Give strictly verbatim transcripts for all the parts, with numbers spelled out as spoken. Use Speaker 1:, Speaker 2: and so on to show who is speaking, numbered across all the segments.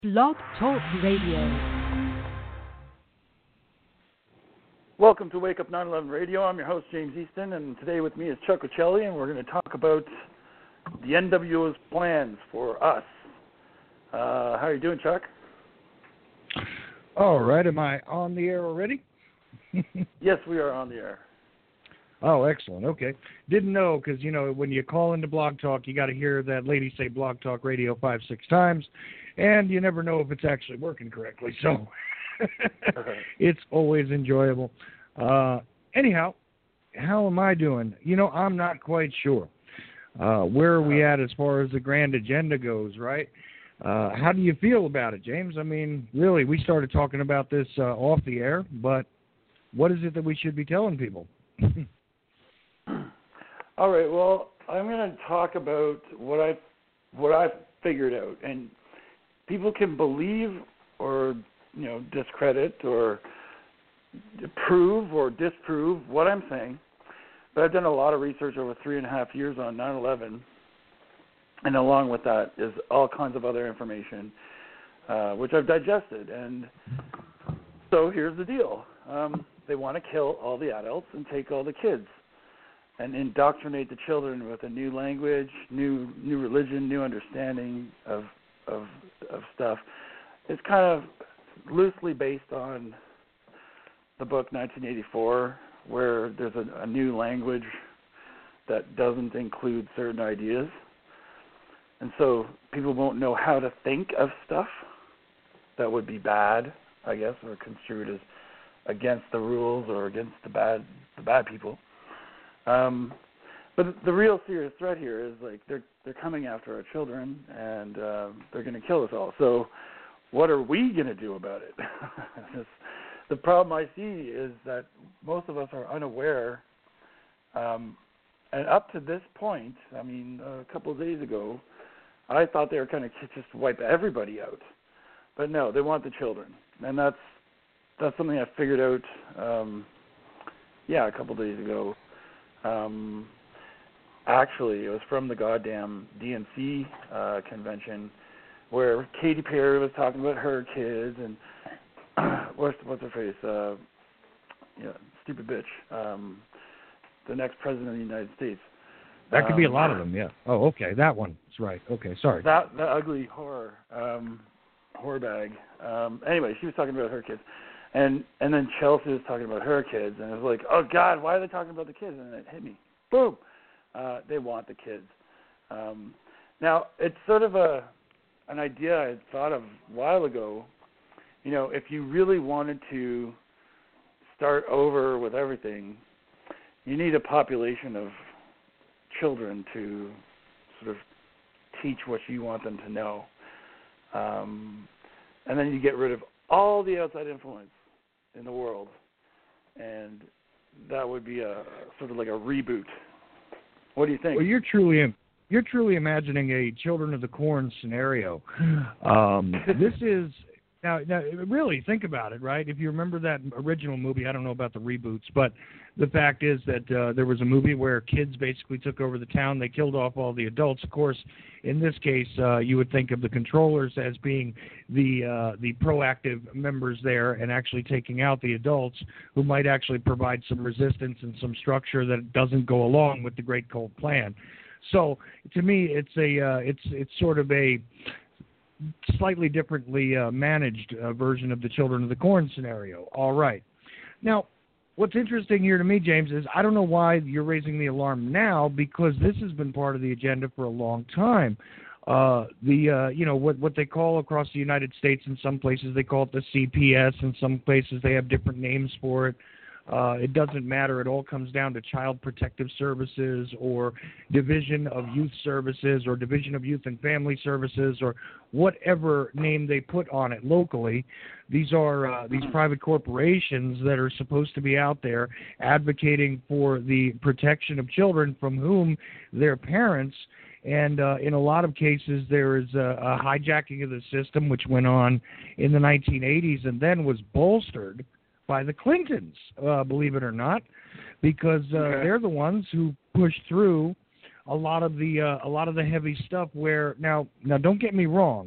Speaker 1: Blog Talk Radio.
Speaker 2: Welcome to Wake Up nine eleven Radio. I'm your host, James Easton, and today with me is Chuck Uccelli, and we're going to talk about the N W O's plans for us. Uh, how are you doing, Chuck?
Speaker 3: All right. Am I on the air already?
Speaker 2: Yes, we are on the air.
Speaker 3: Oh, excellent. Okay. Didn't know because, you know, when you call into Blog Talk, you got to hear that lady say Blog Talk Radio five, six times, and you never know if it's actually working correctly. So it's always enjoyable. Uh, anyhow, how am I doing? You know, I'm not quite sure. Uh, where are we at as far as the grand agenda goes, right? Uh, how do you feel about it, James? I mean, really, we started talking about this uh, off the air, but what is it that we should be telling people?
Speaker 2: All right. Well, I'm going to talk about what I what I've figured out, and people can believe or you know discredit or prove or disprove what I'm saying. But I've done a lot of research over three and a half years on nine eleven, and along with that is all kinds of other information, uh, which I've digested. And so here's the deal: um, they want to kill all the adults and take all the kids, and indoctrinate the children with a new language, new new religion, new understanding of of of stuff. It's kind of loosely based on the book nineteen eighty-four, where there's a, a new language that doesn't include certain ideas. And so people won't know how to think of stuff that would be bad, I guess, or construed as against the rules or against the bad the bad people. Um, but the real serious threat here is like they're they're coming after our children, and uh, they're going to kill us all. So what are we going to do about it? The problem I see is that most of us are unaware, um, and up to this point, I mean, a couple of days ago, I thought they were going to just wipe everybody out. But no, they want the children, and that's that's something I figured out, um, yeah, a couple of days ago. Um, actually, it was from the goddamn D N C uh, convention where Katy Perry was talking about her kids and what's what's her face? Uh, yeah, stupid bitch. Um, the next president of the United States.
Speaker 3: That could
Speaker 2: um,
Speaker 3: be a lot of them, yeah. Oh, okay, that one. That's right. Okay, sorry.
Speaker 2: That the ugly whore, um, whore bag. Um, anyway, she was talking about her kids. And and then Chelsea was talking about her kids, and it was like, oh, God, why are they talking about the kids? And it hit me. Boom. Uh, they want the kids. Um, now, it's sort of a an idea I had thought of a while ago. You know, if you really wanted to start over with everything, you need a population of children to sort of teach what you want them to know. Um, and then you get rid of all the outside influence in the world, and that would be a sort of like a reboot. What do you think?
Speaker 3: Well, you're truly you're truly imagining a Children of the Corn scenario. Um, this is now, now really think about it, right? If you remember that original movie, I don't know about the reboots, but the fact is that uh, there was a movie where kids basically took over the town. They killed off all the adults. Of course, in this case, uh, you would think of the controllers as being the uh, the proactive members there and actually taking out the adults who might actually provide some resistance and some structure that doesn't go along with the Great Cold Plan. So, to me, it's a uh, it's it's sort of a slightly differently uh, managed uh, version of the Children of the Corn scenario. All right. Now, what's interesting here to me, James, is I don't know why you're raising the alarm now, because this has been part of the agenda for a long time. Uh, the uh, you know what what they call across the United States, in some places they call it the C P S, in some places they have different names for it. Uh, it doesn't matter. It all comes down to Child Protective Services or Division of Youth Services or Division of Youth and Family Services or whatever name they put on it locally. These are uh, these private corporations that are supposed to be out there advocating for the protection of children from whom their parents, and uh, in a lot of cases there is a, a hijacking of the system which went on in the nineteen eighties and then was bolstered by the Clintons, uh, believe it or not, because uh, okay. they're the ones who pushed through a lot of the uh, a lot of the heavy stuff. Where now, now, don't get me wrong,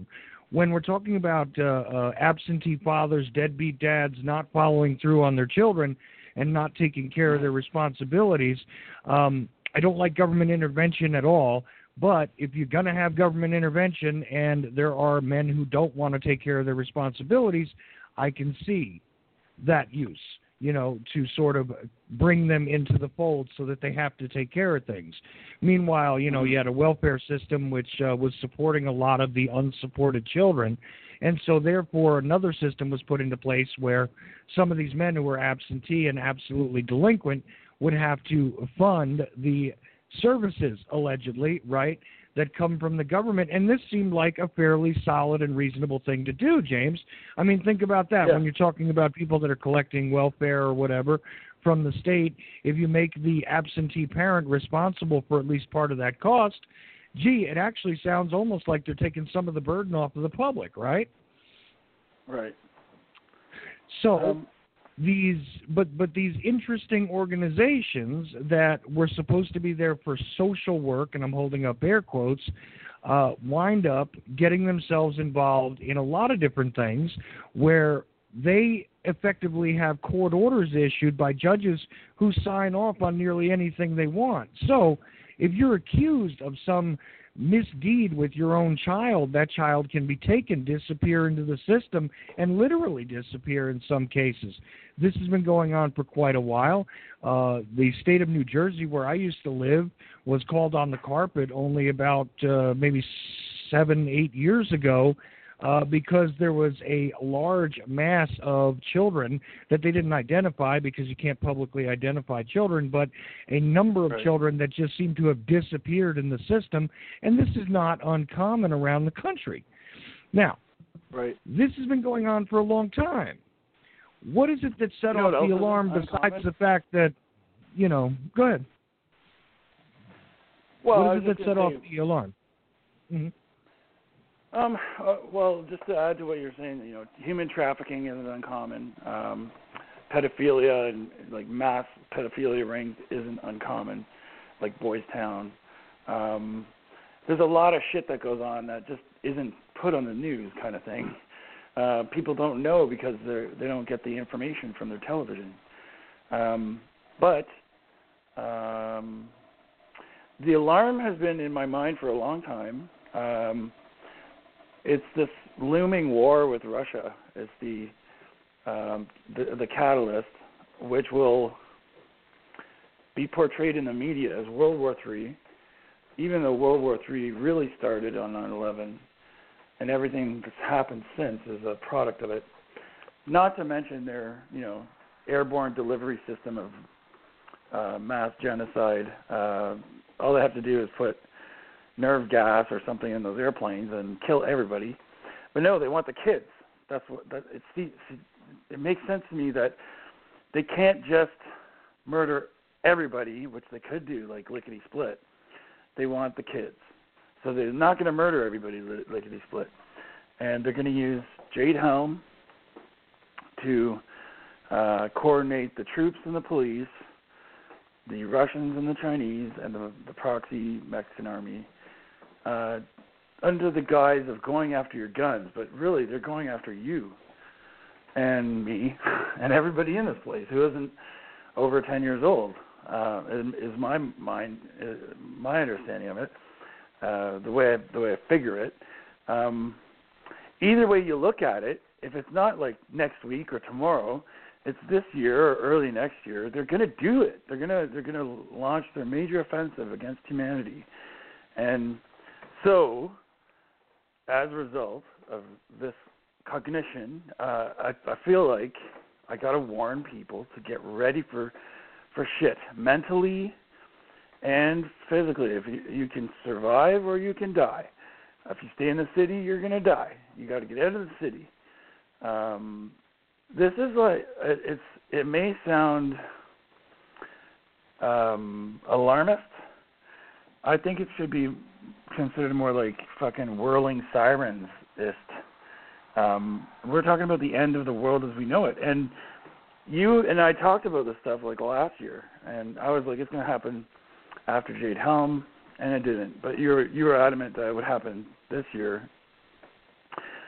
Speaker 3: when we're talking about uh, uh, absentee fathers, deadbeat dads not following through on their children and not taking care of their responsibilities, um, I don't like government intervention at all. But if you're going to have government intervention and there are men who don't want to take care of their responsibilities, I can see that use, you know, to sort of bring them into the fold so that they have to take care of things. Meanwhile, you know, you had a welfare system which uh, was supporting a lot of the unsupported children. And so therefore another system was put into place where some of these men who were absentee and absolutely delinquent would have to fund the services, allegedly, right, that come from the government. And this seemed like a fairly solid and reasonable thing to do, James. I mean, think about that.
Speaker 2: Yeah.
Speaker 3: When you're talking about people that are collecting welfare or whatever from the state, if you make the absentee parent responsible for at least part of that cost, gee, it actually sounds almost like they're taking some of the burden off of the public, right?
Speaker 2: Right.
Speaker 3: So...
Speaker 2: Um,
Speaker 3: These, but but these interesting organizations that were supposed to be there for social work, and I'm holding up air quotes, uh, wind up getting themselves involved in a lot of different things where they effectively have court orders issued by judges who sign off on nearly anything they want. So if you're accused of some misdeed with your own child, that child can be taken, disappear into the system, and literally disappear in some cases. This has been going on for quite a while. Uh, the state of New Jersey, where I used to live, was called on the carpet only about uh, maybe seven, eight years ago uh, because there was a large mass of children that they didn't identify because you can't publicly identify children, but a number of
Speaker 2: right.
Speaker 3: children that just seem to have disappeared in the system, and this is not uncommon around the country. Now,
Speaker 2: right.
Speaker 3: this has been going on for a long time. What is it that set
Speaker 2: You know
Speaker 3: off the alarm
Speaker 2: uncommon?
Speaker 3: besides the fact that, you know, go ahead.
Speaker 2: Well,
Speaker 3: what is it that set
Speaker 2: say,
Speaker 3: off the alarm? Mm-hmm.
Speaker 2: Um, uh, well, just to add to what you're saying, you know, human trafficking isn't uncommon. Um, pedophilia and like mass pedophilia rings isn't uncommon, like Boys Town. Um, there's a lot of shit that goes on that just isn't put on the news, kind of thing. Uh, people don't know because they they don't get the information from their television. Um, but um, the alarm has been in my mind for a long time. Um, it's this looming war with Russia. It's the, um, the the catalyst, which will be portrayed in the media as World War Three, even though World War Three really started on nine eleven. And everything that's happened since is a product of it. Not to mention their, you know, airborne delivery system of uh, mass genocide. Uh, all they have to do is put nerve gas or something in those airplanes and kill everybody. But no, they want the kids. That's what. That, it, see, see, it makes sense to me that they can't just murder everybody, which they could do, like lickety split. They want the kids. So they're not going to murder everybody lickety split. And they're going to use Jade Helm to uh, coordinate the troops and the police, the Russians and the Chinese, and the, the proxy Mexican army, uh, under the guise of going after your guns. But really, they're going after you and me and everybody in this place who isn't over ten years old, uh, is my mind, is my understanding of it. Uh, the way I, the way I figure it. Um, either way you look at it, if it's not like next week or tomorrow, it's this year or early next year. They're going to do it. They're going to they're going to launch their major offensive against humanity, and so as a result of this cognition, uh, I, I feel like I got to warn people to get ready for for shit mentally and physically. If you, you can survive or you can die. If you stay in the city, you're going to die. You got to get out of the city. Um, this is like, it's. It may sound um, alarmist. I think it should be considered more like fucking whirling sirens-ist. Um, we're talking about the end of the world as we know it. And you and I talked about this stuff like last year, and I was like, it's going to happen after Jade Helm, and it didn't. But you were you were adamant that it would happen this year.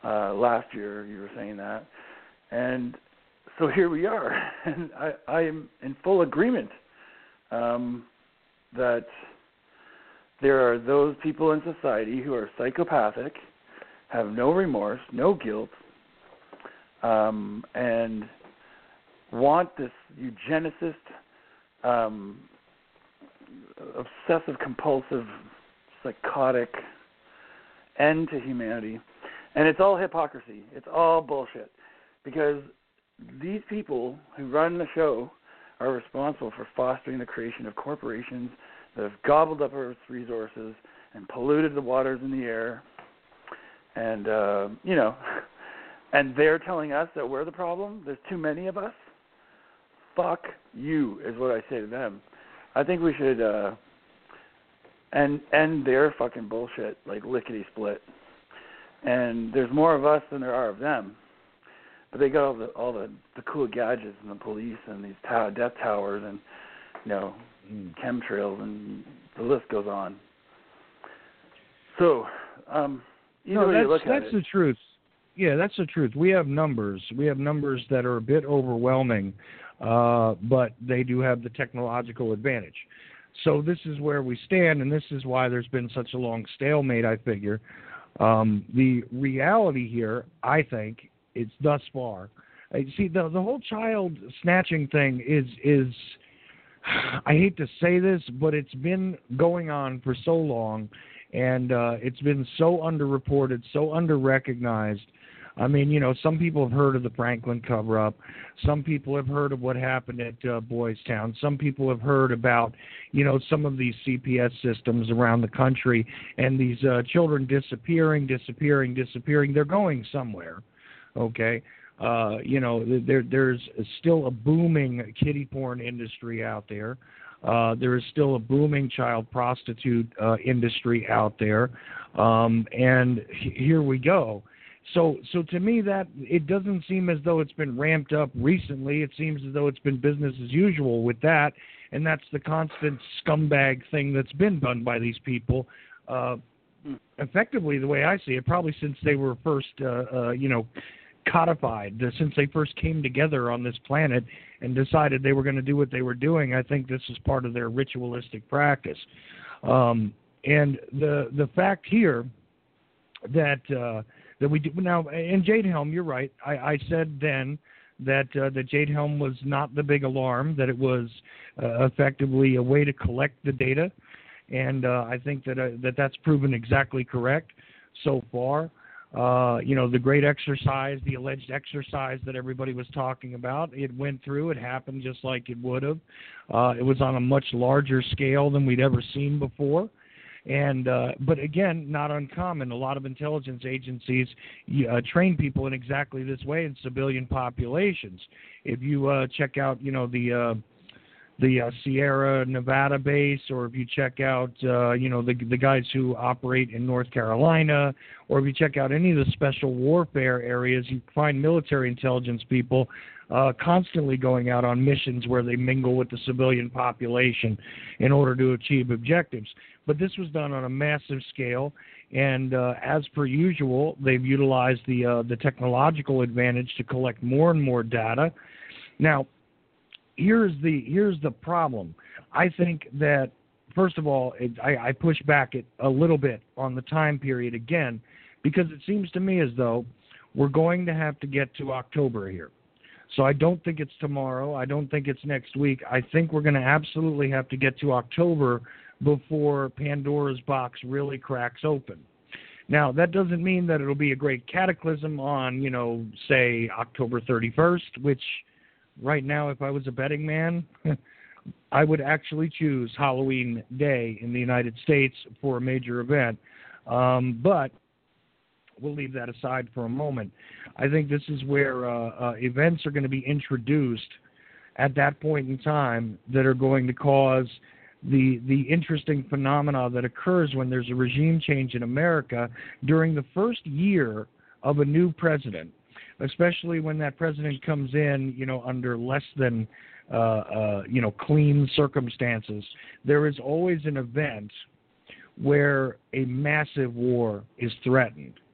Speaker 2: uh, last year. You were saying that, and so here we are, and I, I am in full agreement um, that there are those people in society who are psychopathic, have no remorse, no guilt, um, and want this eugenicist, um, obsessive compulsive, psychotic end to humanity. And it's all hypocrisy. It's all bullshit. Because these people who run the show are responsible for fostering the creation of corporations that have gobbled up Earth's resources and polluted the waters and the air. And, uh, you know, and they're telling us that we're the problem. There's too many of us. Fuck you is what I say to them. I think we should uh, end, end their fucking bullshit, like lickety-split. And there's more of us than there are of them. But they got all the all the, the cool gadgets and the police and these ta- death towers and, you know, mm. chemtrails, and the list goes on. So, um, either
Speaker 3: no,
Speaker 2: way you look at it.
Speaker 3: That's the truth. Yeah, that's the truth. We have numbers. We have numbers that are a bit overwhelming, uh, but they do have the technological advantage. So this is where we stand, and this is why there's been such a long stalemate, I figure. Um, the reality here, I think, it's thus far. Uh, see, the the whole child snatching thing is is. I hate to say this, but it's been going on for so long, and uh, it's been so underreported, so underrecognized. I mean, you know, some people have heard of the Franklin cover-up. Some people have heard of what happened at uh, Boys Town. Some people have heard about, you know, some of these C P S systems around the country and these uh, children disappearing, disappearing, disappearing. They're going somewhere, okay? Uh, you know, there there's still a booming kiddie porn industry out there. Uh, there is still a booming child prostitute uh, industry out there. Um, and here we go. So, so to me, that it doesn't seem as though it's been ramped up recently. It seems as though it's been business as usual with that, and that's the constant scumbag thing that's been done by these people. Uh, effectively, the way I see it, probably since they were first, uh, uh, you know, codified, uh, since they first came together on this planet and decided they were going to do what they were doing. I think this is part of their ritualistic practice. Um, and the the fact here that uh, that we do now, and Jade Helm, you're right. I, I said then that uh, that Jade Helm was not the big alarm, that it was uh, effectively a way to collect the data, and uh, I think that uh, that that's proven exactly correct so far. Uh, you know, the great exercise, the alleged exercise that everybody was talking about, it went through. It happened just like it would have. Uh, it was on a much larger scale than we'd ever seen before. And uh, but again, not uncommon. A lot of intelligence agencies uh, train people in exactly this way in civilian populations. If you uh, check out, you know, the uh, the uh, Sierra Nevada base, or if you check out, uh, you know, the the guys who operate in North Carolina, or if you check out any of the special warfare areas, you find military intelligence people uh, constantly going out on missions where they mingle with the civilian population in order to achieve objectives. But this was done on a massive scale, and uh, as per usual, they've utilized the uh, the technological advantage to collect more and more data. Now, here's the here's the problem. I think that, first of all, it, I, I push back it a little bit on the time period again, because it seems to me as though we're going to have to get to October here. So I don't think it's tomorrow. I don't think it's next week. I think we're going to absolutely have to get to October before Pandora's box really cracks open. Now, that doesn't mean that it'll be a great cataclysm on, you know, say October thirty-first, which right now, if I was a betting man, I would actually choose Halloween Day in the United States for a major event. Um, but we'll leave that aside for a moment. I think this is where uh, uh, events are going to be introduced at that point in time that are going to cause the the interesting phenomena that occurs when there's a regime change in America during the first year of a new president, especially when that president comes in, you know, under less than, uh, uh, you know, clean circumstances. There is always an event where a massive war is threatened.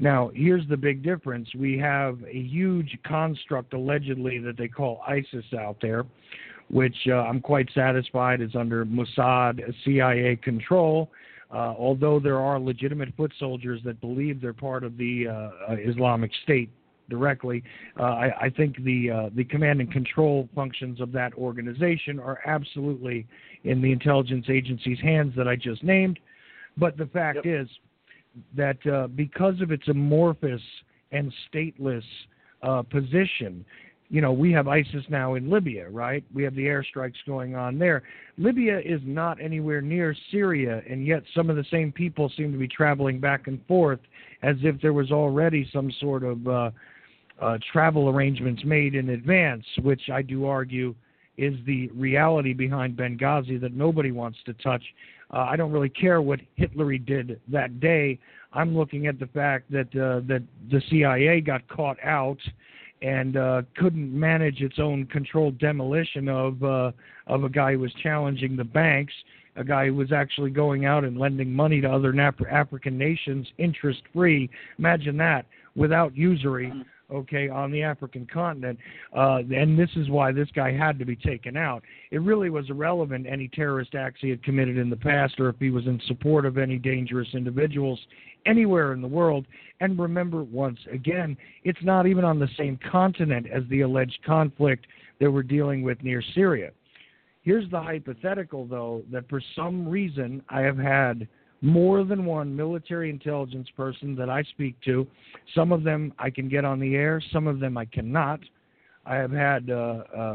Speaker 3: Now, here's the big difference. We have a huge construct, allegedly, that they call ISIS out there, which uh, I'm quite satisfied is under Mossad, C I A control, uh, although there are legitimate foot soldiers that believe they're part of the uh, Islamic State directly. Uh, I, I think the uh, the command and control functions of that organization are absolutely in the intelligence agency's hands that I just named. But the fact yep. is that uh, because of its amorphous and stateless uh, position, you know, we have ISIS now in Libya, right? We have the airstrikes going on there. Libya is not anywhere near Syria, and yet some of the same people seem to be traveling back and forth as if there was already some sort of uh, uh, travel arrangements made in advance, which I do argue is the reality behind Benghazi that nobody wants to touch. Uh, I don't really care what Hitler did that day. I'm looking at the fact that uh, that the C I A got caught out and uh, couldn't manage its own controlled demolition of uh, of a guy who was challenging the banks, a guy who was actually going out and lending money to other Af- African nations interest-free. Imagine that, without usury, okay, on the African continent. Uh, and this is why this guy had to be taken out. It really was irrelevant any terrorist acts he had committed in the past or if he was in support of any dangerous individuals anywhere in the world. And remember, once again, it's not even on the same continent as the alleged conflict that we're dealing with near Syria. Here's the hypothetical, though, that for some reason I have had more than one military intelligence person that I speak to. Some of them I can get on the air. Some of them I cannot. I have had uh, uh,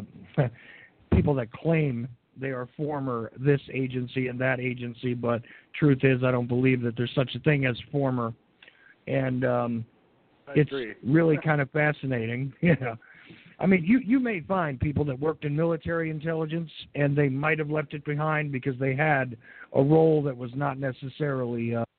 Speaker 3: people that claim they are former this agency and that agency, but truth is I don't believe that there's such a thing as former. And um, it's
Speaker 2: agree.
Speaker 3: really kind of fascinating. Yeah. I mean, you, you may find people that worked in military intelligence and they might have left it behind because they had a role that was not necessarily uh,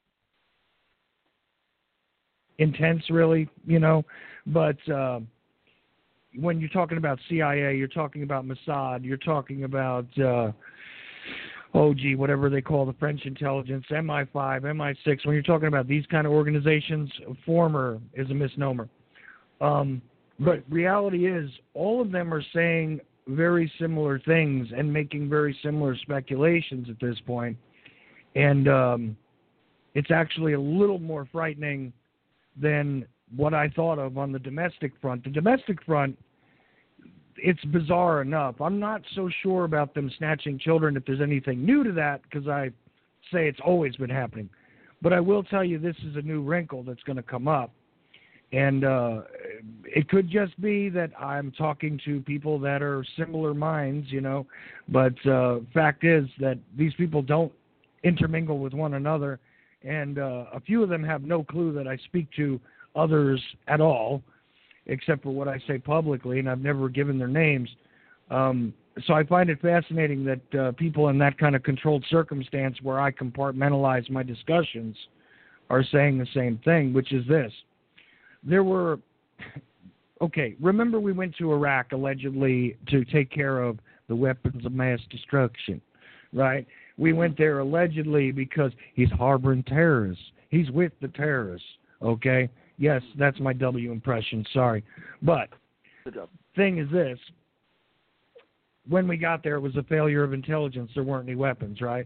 Speaker 3: intense, really, you know. But uh, when you're talking about C I A, you're talking about Mossad, you're talking about, uh, oh, gee, whatever they call the French intelligence, M I five, M I six. When you're talking about these kind of organizations, former is a misnomer. Um But reality is, all of them are saying very similar things and making very similar speculations at this point. And um, it's actually a little more frightening than what I thought of on the domestic front. The domestic front, it's bizarre enough. I'm not so sure about them snatching children if there's anything new to that, because I say it's always been happening. But I will tell you this is a new wrinkle that's going to come up. And uh, it could just be that I'm talking to people that are similar minds, you know. But uh, fact is that these people don't intermingle with one another. And uh, a few of them have no clue that I speak to others at all, except for what I say publicly, and I've never given their names. Um, so I find it fascinating that uh, people in that kind of controlled circumstance where I compartmentalize my discussions are saying the same thing, which is this. There were, okay, remember we went to Iraq allegedly to take care of the weapons of mass destruction, right? We went there allegedly because he's harboring terrorists. He's with the terrorists, okay? Yes, that's my W impression, sorry. But the thing is this. When we got there, it was a failure of intelligence. There weren't any weapons, right?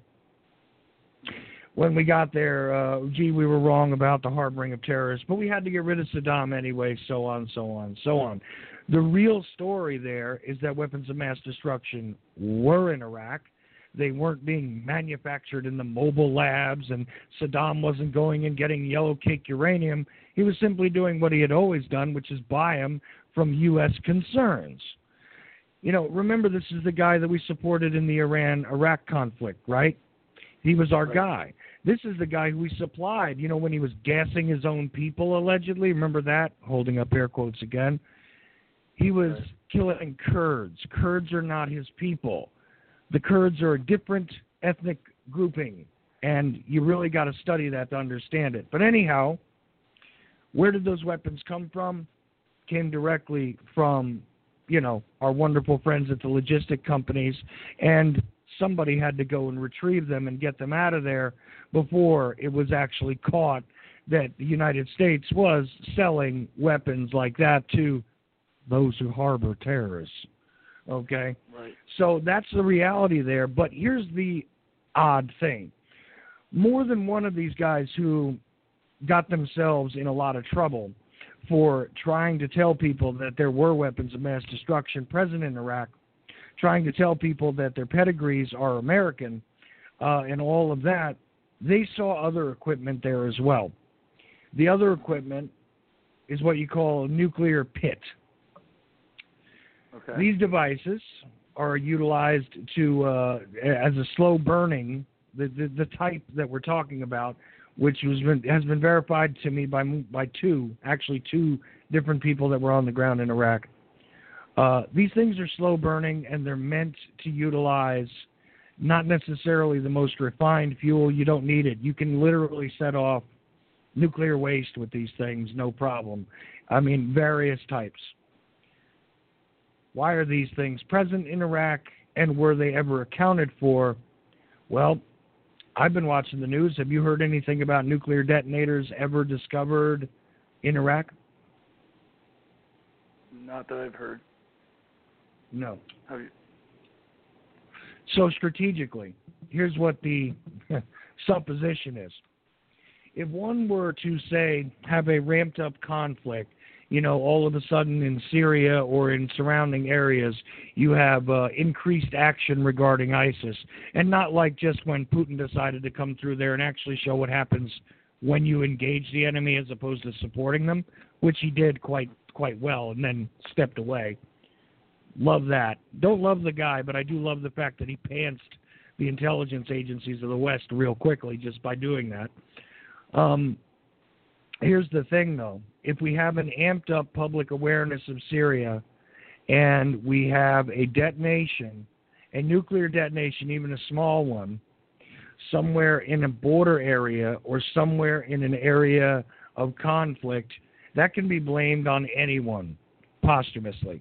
Speaker 3: When we got there, uh, gee, we were wrong about the harboring of terrorists, but we had to get rid of Saddam anyway, so on, so on, so on. The real story there is that weapons of mass destruction were in Iraq. They weren't being manufactured in the mobile labs, and Saddam wasn't going and getting yellow cake uranium. He was simply doing what he had always done, which is buy them from U S concerns. You know, remember, this is the guy that we supported in the Iran-Iraq conflict, right? He was our right. guy. This is the guy who we supplied, you know, when he was gassing his own people, allegedly. Remember that? Holding up air quotes again. He was right. killing Kurds. Kurds are not his people. The Kurds are a different ethnic grouping, and you really got to study that to understand it. But anyhow, where did those weapons come from? Came directly from, you know, our wonderful friends at the logistic companies, and somebody had to go and retrieve them and get them out of there before it was actually caught that the United States was selling weapons like that to those who harbor terrorists. Okay?
Speaker 2: Right.
Speaker 3: So that's the reality there. But here's the odd thing. More than one of these guys who got themselves in a lot of trouble for trying to tell people that there were weapons of mass destruction present in Iraq, trying to tell people that their pedigrees are American, uh, and all of that, they saw other equipment there as well. The other equipment is what you call a nuclear pit.
Speaker 2: Okay.
Speaker 3: These devices are utilized to uh, as a slow burning, the, the the type that we're talking about, which was been, has been verified to me by by two, actually two different people that were on the ground in Iraq. Uh, these things are slow burning, and they're meant to utilize not necessarily the most refined fuel. You don't need it. You can literally set off nuclear waste with these things, no problem. I mean, various types. Why are these things present in Iraq, and were they ever accounted for? Well, I've been watching the news. Have you heard anything about nuclear detonators ever discovered in Iraq?
Speaker 2: Not that I've heard.
Speaker 3: No.
Speaker 2: Have you?
Speaker 3: So strategically, here's what the supposition is. If one were to, say, have a ramped-up conflict, you know, all of a sudden in Syria or in surrounding areas, you have uh, increased action regarding ISIS. And not like just when Putin decided to come through there and actually show what happens when you engage the enemy as opposed to supporting them, which he did quite quite well and then stepped away. Love that. Don't love the guy, but I do love the fact that he pantsed the intelligence agencies of the West real quickly just by doing that. Um, here's the thing, though. If we have an amped-up public awareness of Syria and we have a detonation, a nuclear detonation, even a small one, somewhere in a border area or somewhere in an area of conflict, that can be blamed on anyone posthumously.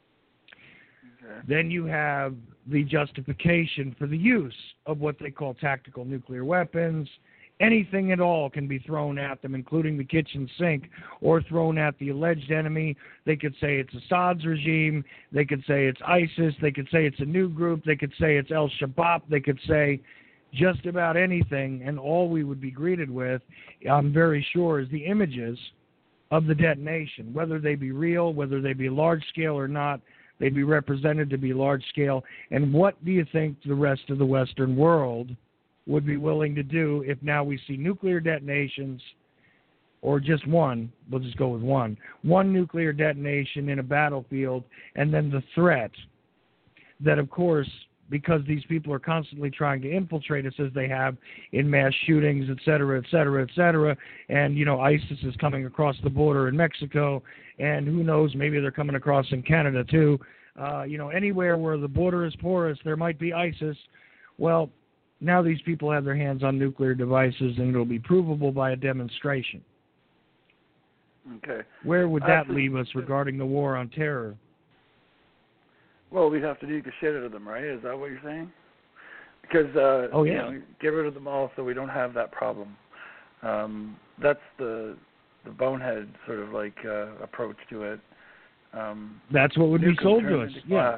Speaker 2: Okay.
Speaker 3: Then you have the justification for the use of what they call tactical nuclear weapons. Anything at all can be thrown at them, including the kitchen sink, or thrown at the alleged enemy. They could say it's Assad's regime. They could say it's ISIS. They could say it's a new group. They could say it's Al-Shabaab. They could say just about anything, and all we would be greeted with, I'm very sure, is the images of the detonation, whether they be real, whether they be large-scale or not. They'd be represented to be large-scale. And what do you think the rest of the Western world would be willing to do if now we see nuclear detonations, or just one, we'll just go with one, one nuclear detonation in a battlefield, and then the threat that, of course, because these people are constantly trying to infiltrate us as they have in mass shootings, et cetera, et cetera, et cetera, and, you know, ISIS is coming across the border in Mexico, and who knows, maybe they're coming across in Canada too. Uh, you know, anywhere where the border is porous, there might be ISIS. Well, now these people have their hands on nuclear devices, and it'll be provable by a demonstration.
Speaker 2: Okay.
Speaker 3: Where would that
Speaker 2: Actually,
Speaker 3: leave us regarding the war on terror?
Speaker 2: Well, we'd have to nuke the shit out of them, right? Is that what you're saying? Because, uh,
Speaker 3: oh, yeah.
Speaker 2: you know, get rid of them all so we don't have that problem. Um, that's the the bonehead sort of like uh, approach to it. Um,
Speaker 3: That's what would be sold to us, yeah.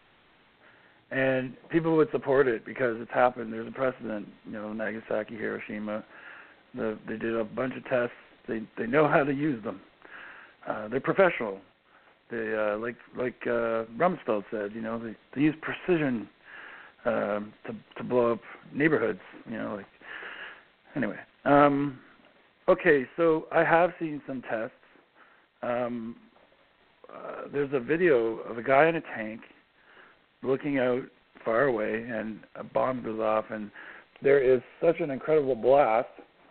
Speaker 2: And people would support it because it's happened. There's a precedent, you know, Nagasaki, Hiroshima. The, they did a bunch of tests. They they know how to use them. Uh, they're professional. They uh, like like uh, Rumsfeld said, you know, they, they use precision um, to to blow up neighborhoods. You know, like anyway. Um, okay, so I have seen some tests. Um, uh, there's a video of a guy in a tank looking out far away, and a bomb goes off, and there is such an incredible blast,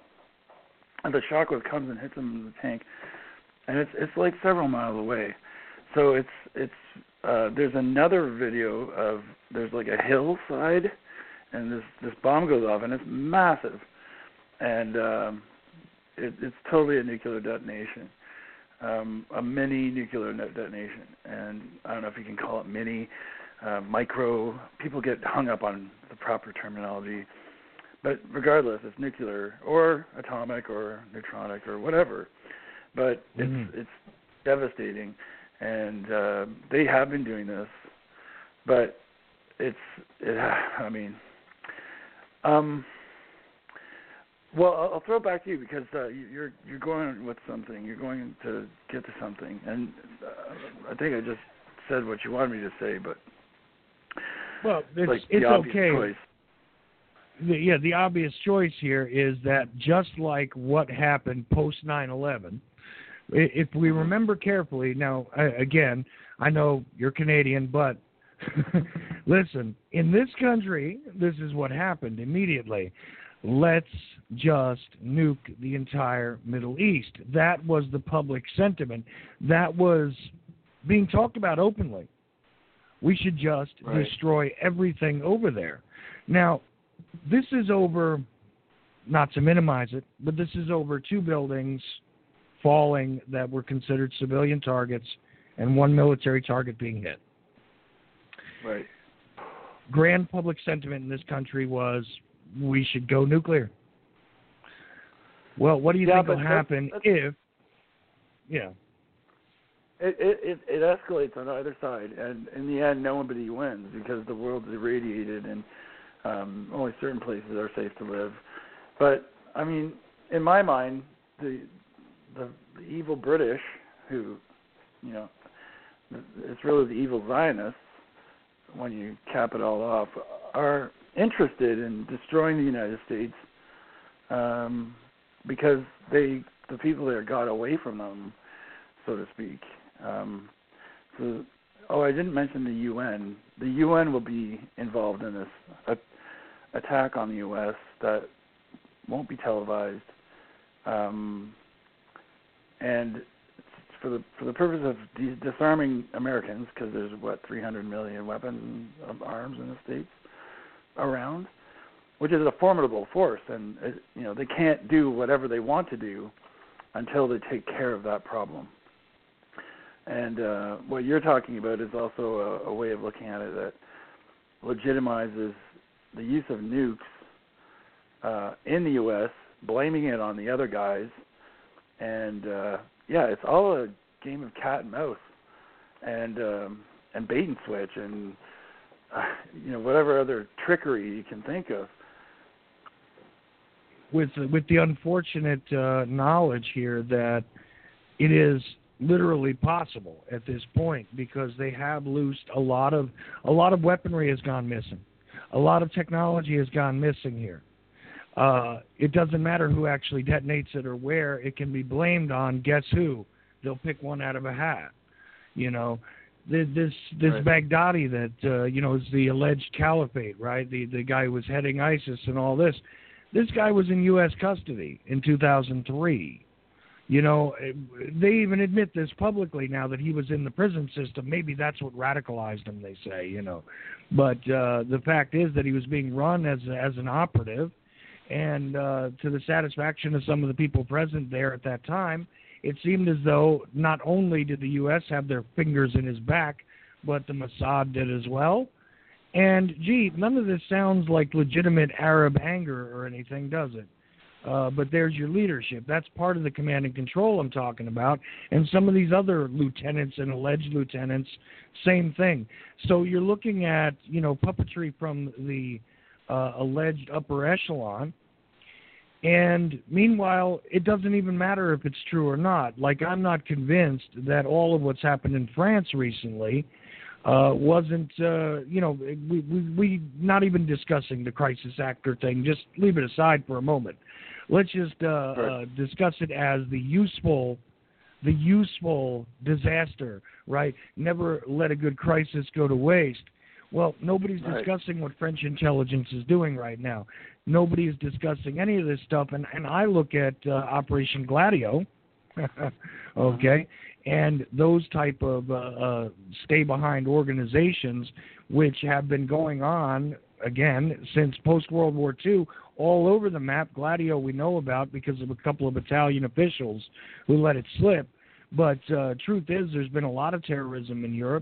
Speaker 2: and the shockwave comes and hits him in the tank, and it's it's like several miles away. So it's it's uh, there's another video of there's like a hillside, and this this bomb goes off, and it's massive, and um, it, it's totally a nuclear detonation, um, a mini nuclear detonation, and I don't know if you can call it mini. Uh, micro, people get hung up on the proper terminology, But regardless, it's nuclear or atomic or neutronic or whatever. But it's mm-hmm. it's devastating, and uh, they have been doing this. But it's, it, I mean, um, well, I'll, I'll throw it back to you because uh, you're you're going with something. You're going to get to something, and uh, I think I just said what you wanted me to say, but
Speaker 3: well, it's,
Speaker 2: like
Speaker 3: it's
Speaker 2: the obvious
Speaker 3: okay.
Speaker 2: choice.
Speaker 3: The, yeah, the obvious choice here is that just like what happened post nine eleven, if we remember carefully, now, again, I know you're Canadian, but listen, in this country, this is what happened immediately. Let's just nuke the entire Middle East. That was the public sentiment. That was being talked about openly. We should just
Speaker 2: right.
Speaker 3: destroy everything over there. Now, this is over, not to minimize it, but this is over two buildings falling that were considered civilian targets and one military target being hit.
Speaker 2: Right.
Speaker 3: Grand public sentiment in this country was we should go nuclear. Well, what do you
Speaker 2: yeah,
Speaker 3: think will
Speaker 2: that's,
Speaker 3: happen
Speaker 2: that's,
Speaker 3: if, yeah.
Speaker 2: It, it it escalates on either side, and in the end, nobody wins because the world's irradiated, and um, only certain places are safe to live. But I mean, in my mind, the the, the evil British, who, you know, it's really the evil Zionists, when you cap it all off, are interested in destroying the United States um, because they the people there got away from them, so to speak. Um, so, oh, I didn't mention the U N. The U N will be involved in this a- attack on the U S that won't be televised, um, and for the for the purpose of de- disarming Americans, because there's what three hundred million weapons of arms in the States around, which is a formidable force, and it, you know they can't do whatever they want to do until they take care of that problem. And uh, what you're talking about is also a, a way of looking at it that legitimizes the use of nukes uh, in the U S, blaming it on the other guys, and uh, yeah, it's all a game of cat and mouse, and um, and bait and switch, and uh, you know whatever other trickery you can think of.
Speaker 3: With with the unfortunate uh, knowledge here that it is literally possible at this point, because they have loosed a lot of a lot of weaponry has gone missing, a lot of technology has gone missing here. Uh, it doesn't matter who actually detonates it or where. It can be blamed on guess who. They'll pick one out of a hat. You know, this this
Speaker 2: right.
Speaker 3: Baghdadi that uh, you know is the alleged caliphate, right? The the guy who was heading ISIS and all this. This guy was in U S custody in two thousand three. You know, they even admit this publicly now that he was in the prison system. Maybe that's what radicalized him, they say, you know. But uh, the fact is that he was being run as as an operative, and uh, to the satisfaction of some of the people present there at that time, it seemed as though not only did the U S have their fingers in his back, but the Mossad did as well. And, gee, none of this sounds like legitimate Arab anger or anything, does it? Uh, but there's your leadership. That's part of the command and control I'm talking about. And some of these other lieutenants and alleged lieutenants, same thing. So you're looking at, you know, puppetry from the uh, alleged upper echelon. And meanwhile, it doesn't even matter if it's true or not. Like, I'm not convinced that all of what's happened in France recently uh, wasn't, uh, you know, we, we, we not even discussing the crisis actor thing. Just leave it aside for a moment. Let's just uh, right. uh, discuss it as the useful, the useful disaster, right? Never let a good crisis go to waste. Well, nobody's right. discussing what French intelligence is doing right now. Nobody is discussing any of this stuff, and, and I look at uh, Operation Gladio, okay, and those type of uh, uh, stay-behind organizations which have been going on, again, since post-World War Two, all over the map. Gladio we know about because of a couple of Italian officials who let it slip. But uh, truth is, there's been a lot of terrorism in Europe.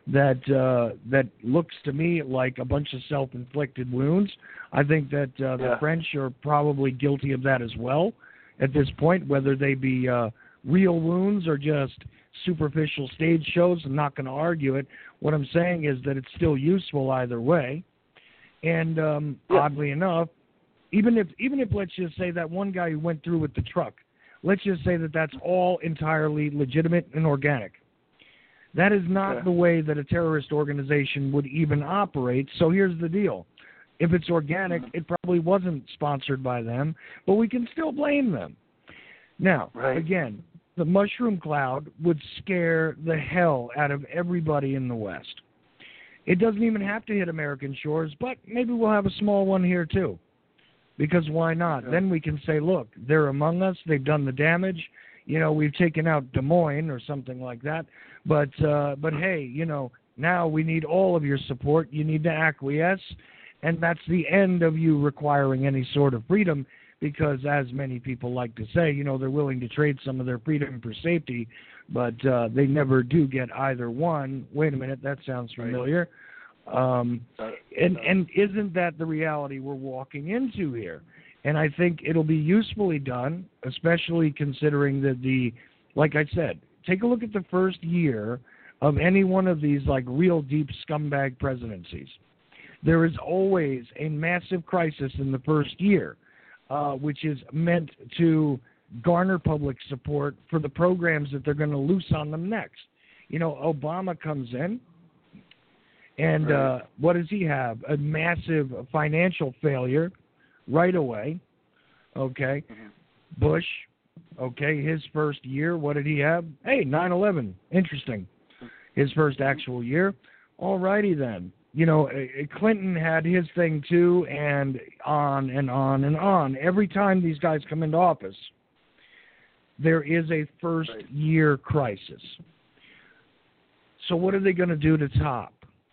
Speaker 3: that uh, that looks to me like a bunch of self-inflicted wounds. I think that uh, the
Speaker 2: Yeah.
Speaker 3: French are probably guilty of that as well at this point, whether they be uh, real wounds or just superficial stage shows. I'm not going to argue it. What I'm saying is that it's still useful either way. And um,
Speaker 2: Yeah.
Speaker 3: oddly enough, even if even if let's just say that one guy who went through with the truck, let's just say that that's all entirely legitimate and organic. That is not
Speaker 2: Okay.
Speaker 3: the way that a terrorist organization would even operate. So here's the deal. If it's organic, it probably wasn't sponsored by them, but we can still blame them. Now,
Speaker 2: Right.
Speaker 3: again, the mushroom cloud would scare the hell out of everybody in the West. It doesn't even have to hit American shores, but maybe we'll have a small one here too. Because why not?
Speaker 2: Okay.
Speaker 3: Then we can say, look, they're among us. They've done the damage. You know, we've taken out Des Moines or something like that. But, uh, but hey, you know, now we need all of your support. You need to acquiesce. And that's the end of you requiring any sort of freedom because, as many people like to say, you know, they're willing to trade some of their freedom for safety, but uh, they never do get either one. Wait a minute, that sounds familiar. Um, and, and isn't that the reality we're walking into here? And I think it'll be usefully done, especially considering that the, like I said, take a look at the first year of any one of these like real deep scumbag presidencies. There is always a massive crisis in the first year, uh, which is meant to garner public support for the programs that they're going to loose on them next. You know, Obama comes in, and uh, what does he have? A massive financial failure right away, okay? Mm-hmm. Bush, okay, his first year, what did he have? Hey, nine eleven, interesting. His first actual year. All righty then. You know, Clinton had his thing too, and on and on and on. Every time these guys come into office, there is a first-year crisis. So what are they going to do to top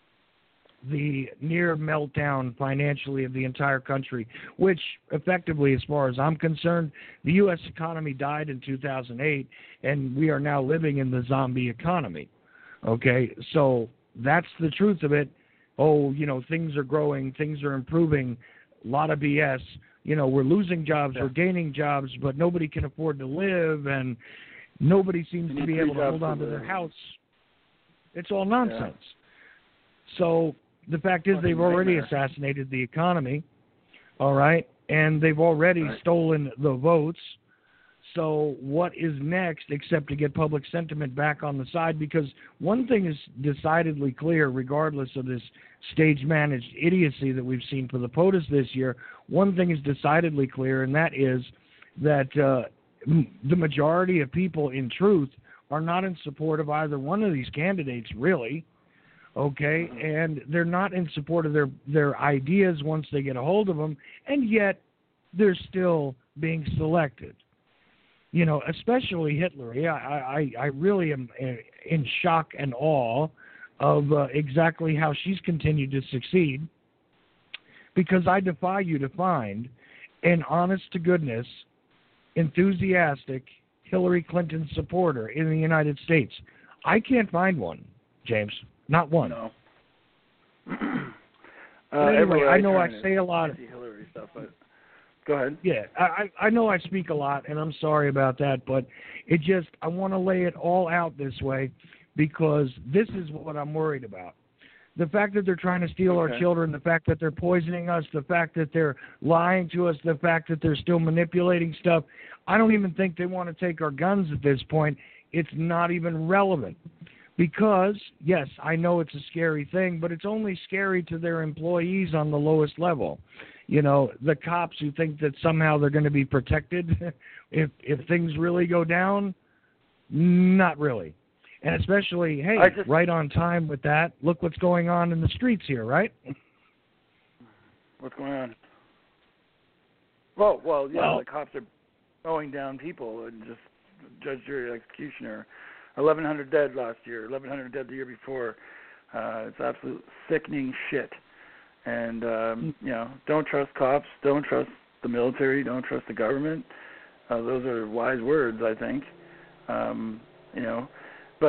Speaker 3: the near meltdown financially of the entire country, which effectively, as far as I'm concerned, the U S economy died in two thousand eight, and we are now living in the zombie economy. Okay, so that's the truth of it. Oh, you know, things are growing, things are improving, a lot of B S. You know, we're losing jobs, yeah. we're gaining jobs, but nobody can afford to live, and nobody seems to be able to hold on to their house. It's all nonsense. Yeah. So the fact is they've already assassinated the economy, all right, and they've already right. stolen the votes. So what is next except to get public sentiment back on the side? Because one thing is decidedly clear, regardless of this stage-managed idiocy that we've seen for the POTUS this year, one thing is decidedly clear, and that is that uh, m- the majority of people, in truth, are not in support of either one of these candidates, really, okay? And they're not in support of their, their ideas once they get a hold of them, and yet they're still being selected. You know, especially Hitler. Yeah, I, I, I really am in shock and awe of uh, exactly how she's continued to succeed, because I defy you to find an honest-to-goodness, enthusiastic Hillary Clinton supporter in the United States. I can't find one, James. Not one.
Speaker 2: No.
Speaker 3: uh, anyway, I know I say a lot
Speaker 2: of Hillary stuff, but go ahead.
Speaker 3: Yeah, I, I know I speak a lot, and I'm sorry about that, but it just, I want to lay it all out this way because this is what I'm worried about. The fact that they're trying to steal okay. our children, the fact that they're poisoning us, the fact that they're lying to us, the fact that they're still manipulating stuff, I don't even think they want to take our guns at this point. It's not even relevant. Because, yes, I know it's a scary thing, but it's only scary to their employees on the lowest level. You know, the cops who think that somehow they're going to be protected if if things really go down, not really. And especially, hey, just, right on time with that, look what's going on in the streets here, right?
Speaker 2: What's going on? Well, well, yeah,
Speaker 3: well,
Speaker 2: the cops are mowing down people and just judge, jury, executioner. eleven hundred dead last year, eleven hundred dead the year before. Uh, it's absolute sickening shit. And, um, you know, don't trust cops, don't trust the military, don't trust the government. Uh, those are wise words, I think. Um, you know, but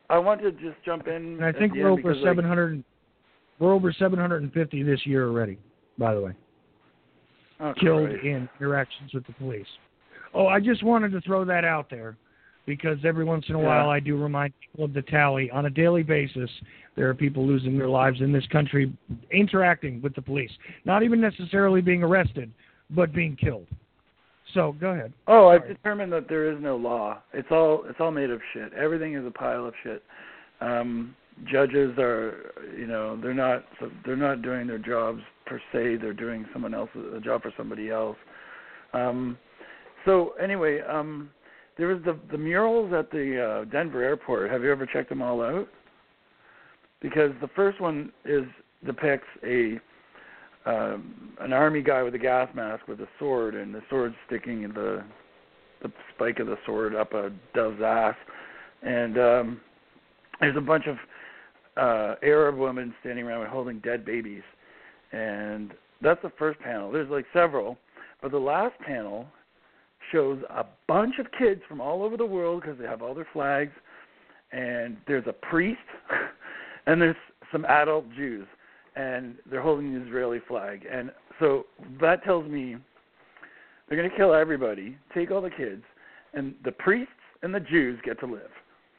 Speaker 2: I want to just jump in.
Speaker 3: And I think we're over seven hundred. Like, we're over seven hundred fifty this year already. By the way,
Speaker 2: oh,
Speaker 3: killed
Speaker 2: Christ.
Speaker 3: in interactions with the police. Oh, I just wanted to throw that out there because every once in a
Speaker 2: yeah.
Speaker 3: while I do remind people of the tally on a daily basis. There are people losing their lives in this country interacting with the police, not even necessarily being arrested, but being killed. So go ahead.
Speaker 2: Oh,
Speaker 3: Sorry.
Speaker 2: I've determined that there is no law. It's all it's all made of shit. Everything is a pile of shit. Um, judges are, you know, they're not they're not doing their jobs per se. They're doing someone else's a job for somebody else. Um, so anyway, um, there was the the murals at the uh, Denver airport. Have you ever checked them all out? Because the first one is depicts a um, an army guy with a gas mask with a sword, and the sword sticking in the the spike of the sword up a dove's ass, and um, there's a bunch of uh, Arab women standing around holding dead babies, and that's the first panel. There's like several, but the last panel shows a bunch of kids from all over the world because they have all their flags, and there's a priest. And there's some adult Jews, and they're holding the Israeli flag. And so that tells me they're going to kill everybody, take all the kids, and the priests and the Jews get to live.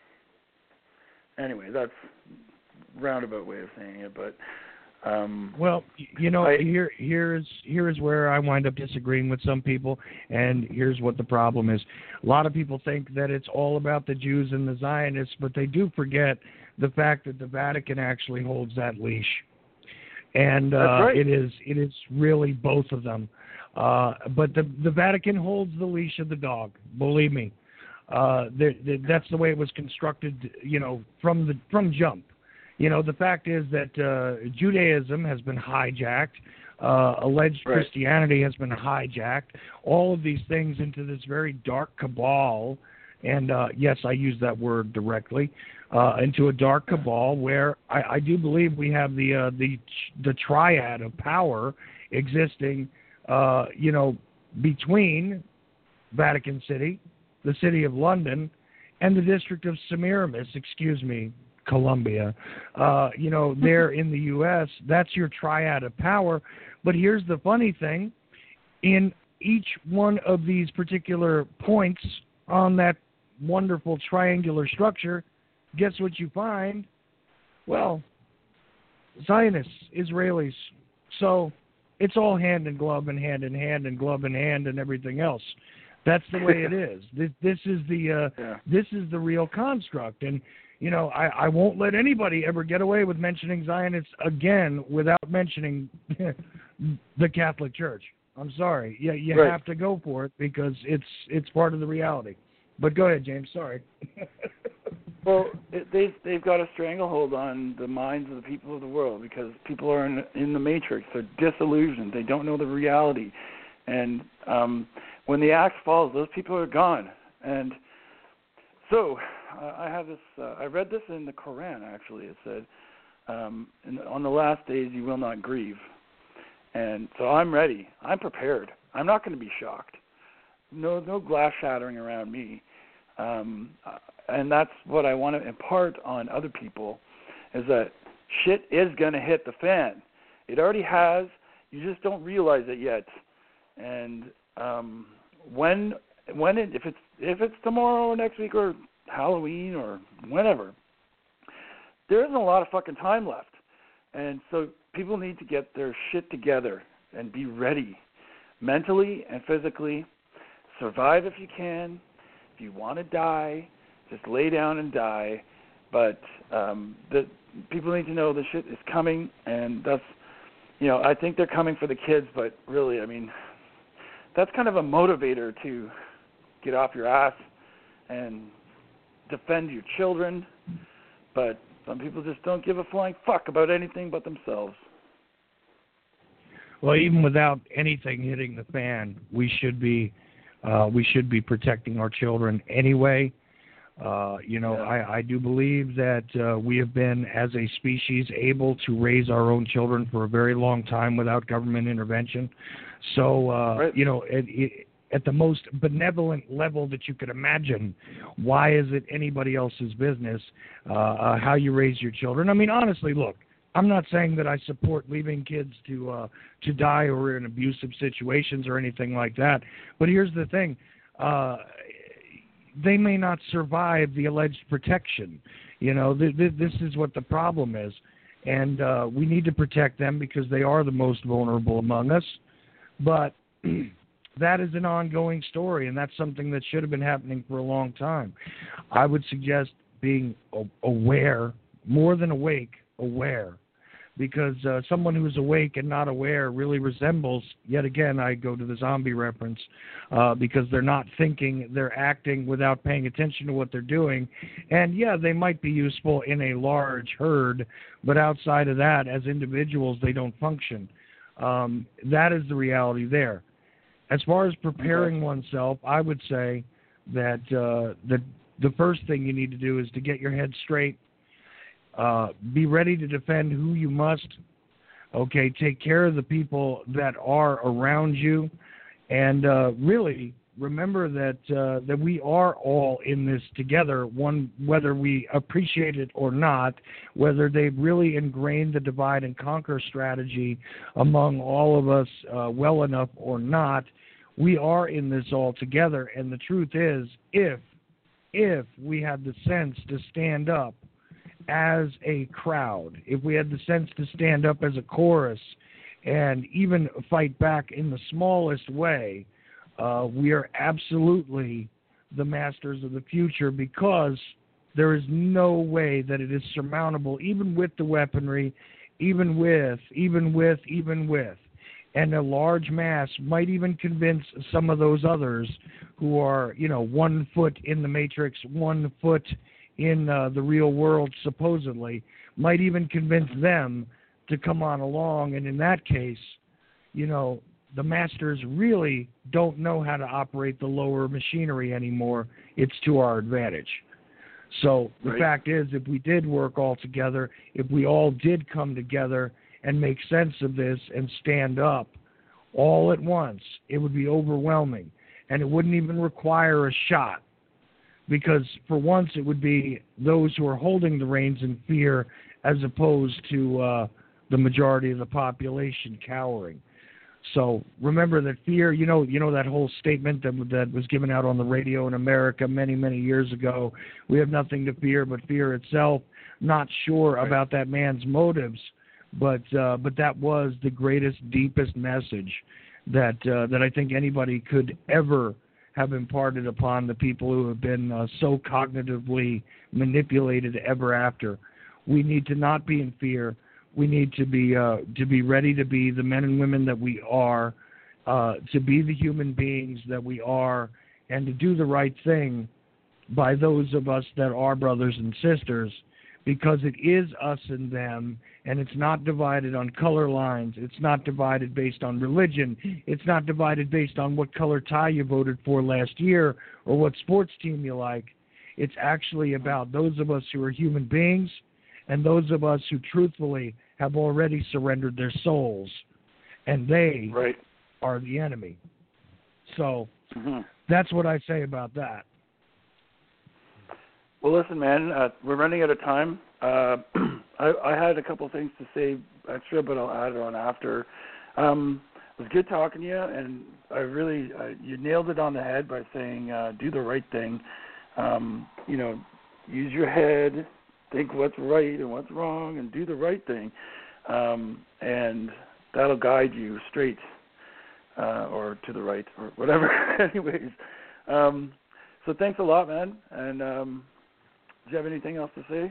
Speaker 2: Anyway, that's a roundabout way of saying it, but um,
Speaker 3: well, you know,
Speaker 2: I,
Speaker 3: here here's here's where I wind up disagreeing with some people, and here's what the problem is. A lot of people think that it's all about the Jews and the Zionists, but they do forget the fact that the Vatican actually holds that leash, and uh,
Speaker 2: right.
Speaker 3: it is it is really both of them. Uh, but the the Vatican holds the leash of the dog. Believe me, uh, the, the, that's the way it was constructed. You know, from the from jump. You know, the fact is that uh, Judaism has been hijacked. Uh, alleged
Speaker 2: right.
Speaker 3: Christianity has been hijacked. All of these things into this very dark cabal. And, uh, yes, I use that word directly, uh, into a dark cabal where I, I do believe we have the uh, the the triad of power existing, uh, you know, between Vatican City, the City of London, and the District of Semiramis, excuse me, Columbia. Uh, you know, there in the U S, that's your triad of power. But here's the funny thing. In each one of these particular points on that wonderful triangular structure, guess what you find? Well, Zionists, Israelis. So it's all hand in glove and hand in hand and glove in hand and everything else. That's the way it is. This, this is the uh,
Speaker 2: yeah.
Speaker 3: this is the real construct. And you know, I, I won't let anybody ever get away with mentioning Zionists again without mentioning the Catholic Church. I'm sorry. Yeah, you, you
Speaker 2: right.
Speaker 3: have to go for it because it's it's part of the reality. But go ahead, James. Sorry.
Speaker 2: Well, it, they've they've got a stranglehold on the minds of the people of the world because people are in, in the matrix. They're disillusioned. They don't know the reality, and um, when the axe falls, those people are gone. And so, uh, I have this. Uh, I read this in the Quran. Actually, it said, um, in, "On the last days, you will not grieve." And so, I'm ready. I'm prepared. I'm not going to be shocked. No, no glass shattering around me. Um, and that's what I want to impart on other people, is that shit is going to hit the fan. It already has. You just don't realize it yet. And um, when, when it, if it's if it's tomorrow or next week or Halloween or whenever, there isn't a lot of fucking time left. And so people need to get their shit together and be ready, mentally and physically. Survive if you can. If you want to die, just lay down and die. But um, the people need to know the shit is coming, and that's, you know, I think they're coming for the kids, but really, I mean, that's kind of a motivator to get off your ass and defend your children. But some people just don't give a flying fuck about anything but themselves.
Speaker 3: Well, even without anything hitting the fan, we should be uh, we should be protecting our children anyway. Uh, you know,
Speaker 2: yeah.
Speaker 3: I, I do believe that uh, we have been, as a species, able to raise our own children for a very long time without government intervention. So, uh,
Speaker 2: right.
Speaker 3: you know, it, it, at the most benevolent level that you could imagine. Why is it anybody else's business uh, uh, how you raise your children? I mean, honestly, look, I'm not saying that I support leaving kids to uh, to die or in abusive situations or anything like that. But here's the thing. Uh, they may not survive the alleged protection. You know, th- th- this is what the problem is. And uh, we need to protect them because they are the most vulnerable among us. But that is an ongoing story, and that's something that should have been happening for a long time. I would suggest being aware, more than awake, aware, because uh, someone who's awake and not aware really resembles, yet again, I go to the zombie reference, uh, because they're not thinking, they're acting without paying attention to what they're doing. And, yeah, they might be useful in a large herd, but outside of that, as individuals, they don't function. Um, that is the reality there. As far as preparing okay. oneself, I would say that uh, the the first thing you need to do is to get your head straight. Uh, be ready to defend who you must. Okay, take care of the people that are around you, and uh, really remember that uh, that we are all in this together. One, whether we appreciate it or not, whether they've really ingrained the divide and conquer strategy among all of us uh, well enough or not, we are in this all together. And the truth is, if if we had the sense to stand up as a crowd, if we had the sense to stand up as a chorus and even fight back in the smallest way, uh, we are absolutely the masters of the future, because there is no way that it is surmountable, even with the weaponry, even with, even with, even with. And a large mass might even convince some of those others who are, you know, one foot in the matrix, one foot in uh, the real world, supposedly, might even convince them to come on along. And in that case, you know, the masters really don't know how to operate the lower machinery anymore. It's to our advantage. So the right. fact is, if we did work all together, if we all did come together and make sense of this and stand up all at once, it would be overwhelming. And it wouldn't even require a shot, because for once it would be those who are holding the reins in fear as opposed to uh, the majority of the population cowering. So remember that fear, you know, you know that whole statement that that was given out on the radio in America many, many years ago, we have nothing to fear but fear itself. Not sure right. about that man's motives, but uh, but that was the greatest, deepest message that uh, that I think anybody could ever have imparted upon the people who have been uh, so cognitively manipulated ever after. We need to not be in fear. We need to be uh, to be ready to be the men and women that we are, uh, to be the human beings that we are, and to do the right thing by those of us that are brothers and sisters, because it is us and them, and it's not divided on color lines. It's not divided based on religion. It's not divided based on what color tie you voted for last year or what sports team you like. It's actually about those of us who are human beings and those of us who truthfully have already surrendered their souls, and they
Speaker 2: right.
Speaker 3: are the enemy. So
Speaker 2: mm-hmm.
Speaker 3: that's what I say about that.
Speaker 2: Well, listen, man, uh, we're running out of time. Uh, I, I had a couple things to say extra, but I'll add it on after. Um, it was good talking to you, and I really, uh, you nailed it on the head by saying uh, do the right thing. Um, you know, use your head, think what's right and what's wrong, and do the right thing. Um, and that'll guide you straight uh, or to the right or whatever. Anyways, um, so thanks a lot, man. And um, do you have anything else to say?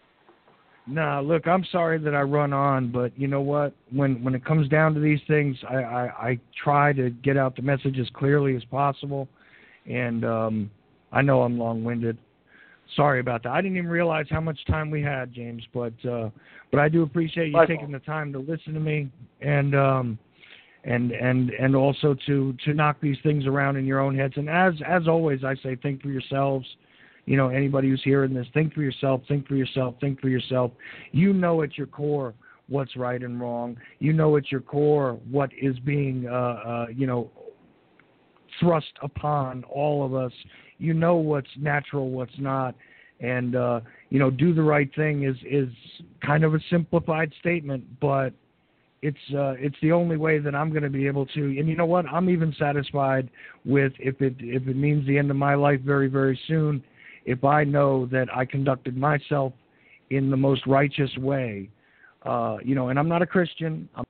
Speaker 3: Nah, look, I'm sorry that I run on, but you know what? When when it comes down to these things, I, I, I try to get out the message as clearly as possible. And um, I know I'm long-winded. Sorry about that. I didn't even realize how much time we had, James, but uh, but I do appreciate you
Speaker 2: My
Speaker 3: taking
Speaker 2: fault.
Speaker 3: the time to listen to me and um, and and and also to, to knock these things around in your own heads. And as as always, I say, think for yourselves. You know, anybody who's hearing this, think for yourself, think for yourself, think for yourself. You know at your core what's right and wrong. You know at your core what is being, uh, uh, you know, thrust upon all of us. You know what's natural, what's not, and uh, you know, do the right thing is is kind of a simplified statement, but it's uh, it's the only way that I'm going to be able to. And you know what? I'm even satisfied with if it if it means the end of my life very, very soon, if I know that I conducted myself in the most righteous way. Uh, you know, and I'm not a Christian. I'm